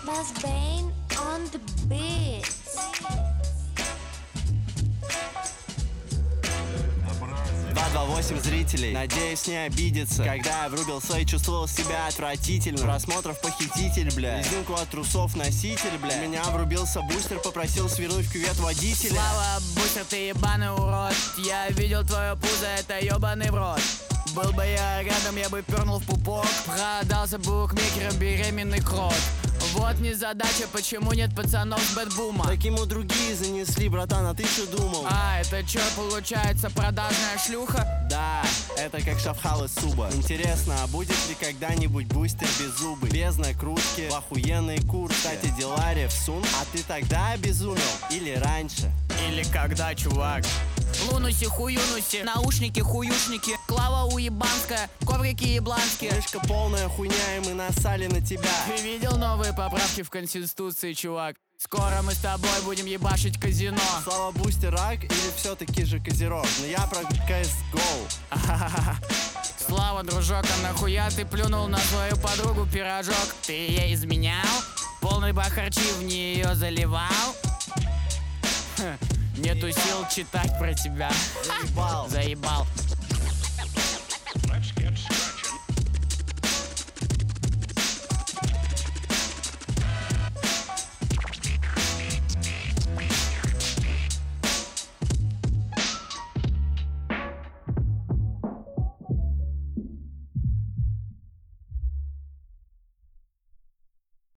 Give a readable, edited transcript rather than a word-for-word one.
Bassbane on the beat. 228 зрителей, надеюсь, не обидится. Когда я врубил свои, чувствовал себя отвратительно. Просмотров похититель, бля, резинку от трусов носитель, бля. У меня врубился бустер, попросил свернуть в кювет водителя. Слава, бустер, ты ебаный урод. Я видел твое пузо, это ебаный в рот. Был бы я рядом, я бы пернул в пупок. Продался букмекером беременный крот. Вот незадача, почему нет пацанов с бэтбума. Так ему другие занесли, братан, а ты что думал? А, это чё, получается продажная шлюха? Да, это как шафхал из суба. Интересно, а будет ли когда-нибудь бустер без зубы? Без накрутки, в охуенной куртке. Кстати, Делари всун, а ты тогда обезумел? Или раньше? Или когда, чувак? Лунуси, хуюнуси, наушники, хуюшники, клава уебанская, коврики ебланские. Мышка полная хуйня, и мы насали на тебя. Ты видел новые поправки в Конституции, чувак? Скоро мы с тобой будем ебашить казино. Слава бустер рак или все-таки же козерог? Но я про CSGO. Слава, дружок, а нахуя ты плюнул на свою подругу пирожок? Ты ей изменял? Полный бахарчи в нее заливал? Нету сил читать про тебя. Заебал. Заебал.